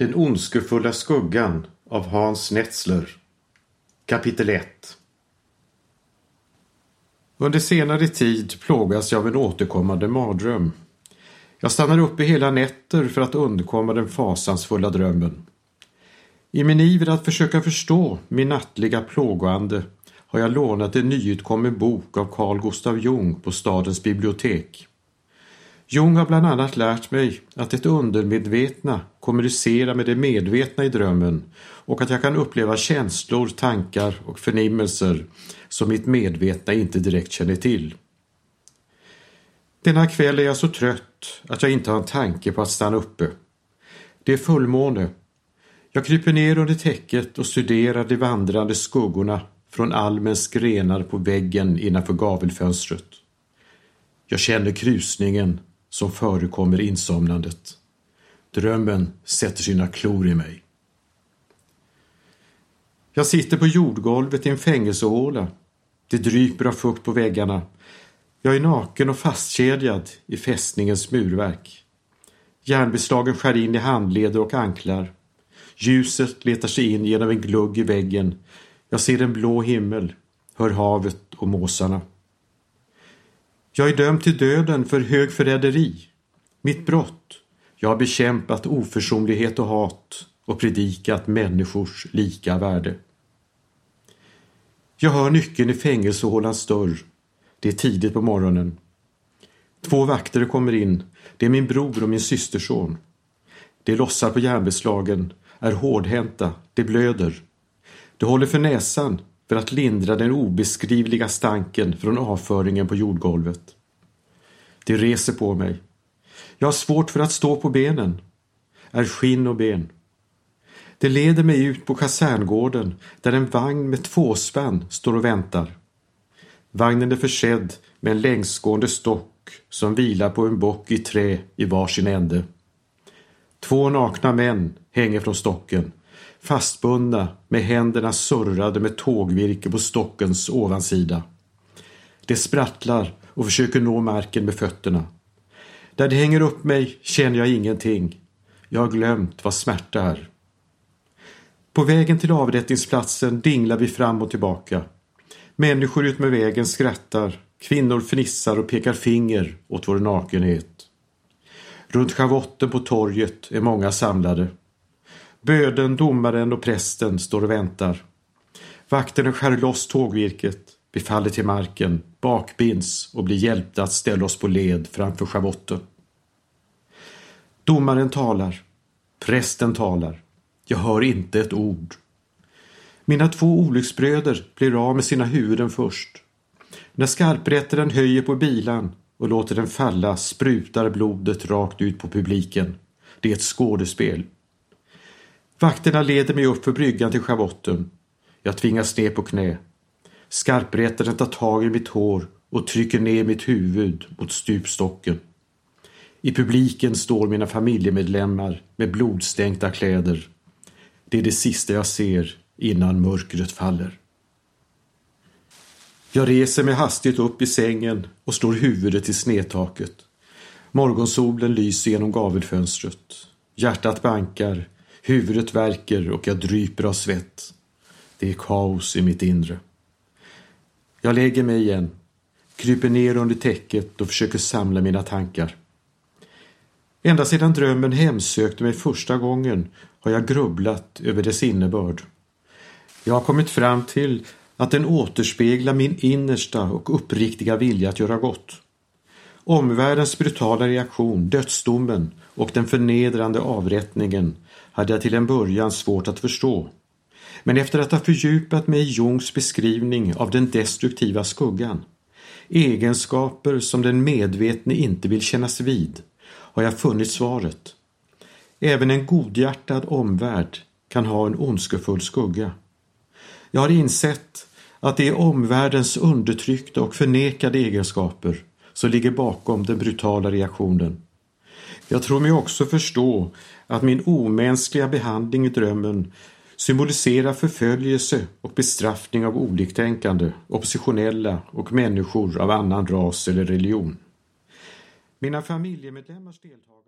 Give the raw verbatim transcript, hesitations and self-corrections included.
Den ondskefulla skuggan av Hans Netzler. Kapitel ett. Under senare tid plågas jag av en återkommande mardröm. Jag stannar uppe hela nätter för att undkomma den fasansfulla drömmen. I min iver att försöka förstå min nattliga plågoande har jag lånat en nyutkommen bok av Carl Gustav Jung på stadens bibliotek. Jung har bland annat lärt mig att det undermedvetna kommunicerar med det medvetna i drömmen och att jag kan uppleva känslor, tankar och förnimmelser som mitt medvetna inte direkt känner till. Denna kväll är jag så trött att jag inte har en tanke på att stanna uppe. Det är fullmåne. Jag kryper ner under täcket och studerar de vandrande skuggorna från almens grenar på väggen innanför gavelfönstret. Jag känner krusningen som förekommer insomnandet. Drömmen sätter sina klor i mig. Jag sitter på jordgolvet i en fängelsehåla. Det dryper av fukt på väggarna. Jag är naken och fastkedjad i fästningens murverk. Järnbeslagen skär in i handleder och anklar. Ljuset letar sig in genom en glugg i väggen. Jag ser en blå himmel, hör havet och måsarna. Jag är dömd till döden för hög förräderi. Mitt brott. Jag har bekämpat oförsonlighet och hat och predikat människors lika värde. Jag hör nyckeln i fängelsehålans dörr. Det är tidigt på morgonen. Två vakter kommer in. Det är min bror och min systerson. De lossar på järnbeslagen, är hårdhänta, det blöder. De håller för näsan för att lindra den obeskrivliga stanken från avföringen på jordgolvet. Det reser på mig. Jag har svårt för att stå på benen. Är skinn och ben. Det leder mig ut på kaserngården där en vagn med två spann står och väntar. Vagnen är försedd med en längsgående stock som vilar på en bock i trä i varsin ände. Två nakna män hänger från stocken, fastbundna med händerna surrade med tågvirke på stockens ovansida. De sprattlar och försöker nå marken med fötterna. Där de hänger upp mig känner jag ingenting. Jag har glömt vad smärta är. På vägen till avrättningsplatsen dinglar vi fram och tillbaka. Människor ut med vägen skrattar, kvinnor fnissar och pekar finger åt vår nakenhet. Runt schavotten på torget är många samlade. Böden, domaren och prästen står och väntar. Vakterna skär loss tågvirket, vi faller till marken, bakbinds och blir hjälpta att ställa oss på led framför schavotten. Domaren talar, prästen talar. Jag hör inte ett ord. Mina två olycksbröder blir av med sina huvuden först. När skarprättaren höjer på bilan och låter den falla sprutar blodet rakt ut på publiken. Det är ett skådespel. Vakterna leder mig upp för bryggan till schavotten. Jag tvingas ner på knä. Skarprättaren tar tag i mitt hår och trycker ner mitt huvud mot stupstocken. I publiken står mina familjemedlemmar med blodstänkta kläder. Det är det sista jag ser innan mörkret faller. Jag reser mig hastigt upp i sängen och slår huvudet i snedtaket. Morgonsolen lyser genom gavelfönstret. Hjärtat bankar, huvudet värker och jag dryper av svett. Det är kaos i mitt inre. Jag lägger mig igen, kryper ner under täcket och försöker samla mina tankar. Ända sedan drömmen hemsökte mig första gången har jag grubblat över dess innebörd. Jag har kommit fram till att den återspeglar min innersta och uppriktiga vilja att göra gott. Omvärldens brutala reaktion, dödsdomen och den förnedrande avrättningen hade jag till en början svårt att förstå. Men efter att ha fördjupat mig i Jungs beskrivning av den destruktiva skuggan, egenskaper som den medvetne inte vill kännas vid, har jag funnit svaret. Även en godhjärtad omvärld kan ha en ondskefull skugga. Jag har insett att det är omvärldens undertryckta och förnekade egenskaper som ligger bakom den brutala reaktionen. Jag tror mig också förstå att min omänskliga behandling i drömmen symboliserar förföljelse och bestraffning av oliktänkande, oppositionella och människor av annan ras eller religion. Mina familjemedlemmars deltagande